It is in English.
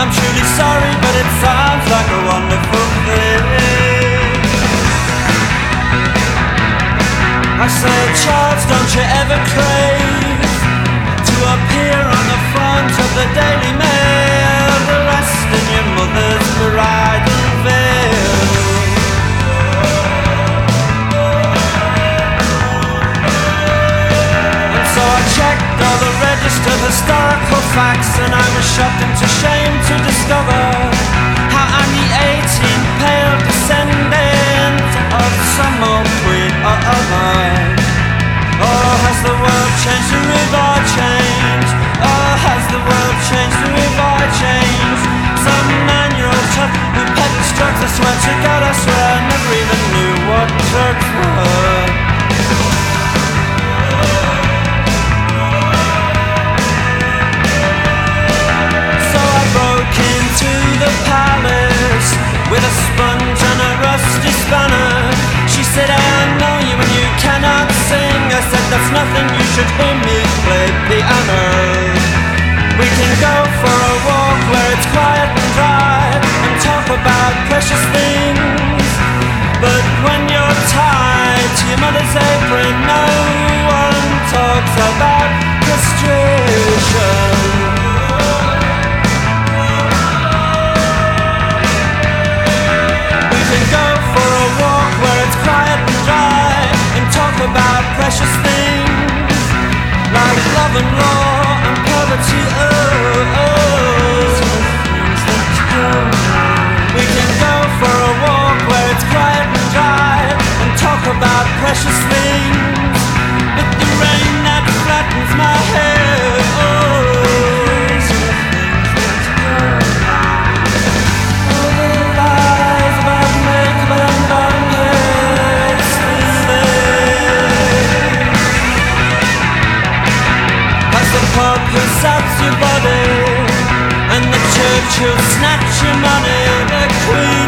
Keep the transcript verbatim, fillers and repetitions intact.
I'm truly sorry, but it sounds like a wonderful thing. I say, Charles, don't you ever crave to appear on the front of the Daily Mail, dressed in your mother's bridal veil? And so I checked all the registered historical facts, and I was shocked into shame to discover how I'm the eighteenth pale descendant of some old queen or other. Oh, has the world changed, or have I changed? Oh, has the world changed, or have I changed? Some nine-year-old chap who peddles drugs, I swear to God, I swear I never even knew what drugs were. So I broke into the palace with a sponge and a rusty spanner. She said, I know you and you cannot sing. I said, that's nothing, you should hear me play piano. We can go for a walk where it's quiet and dry and talk about precious things. But when you're tied to your mother's apron, no one talks about frustration. Go for a walk where it's quiet and dry and talk about precious things like love and law and poverty. Oh, oh. We can go for a walk where it's quiet and dry and talk about precious things, but the rain that flattens my hair. Oh. Who saps your body, and the church who'll snatch your money, the queen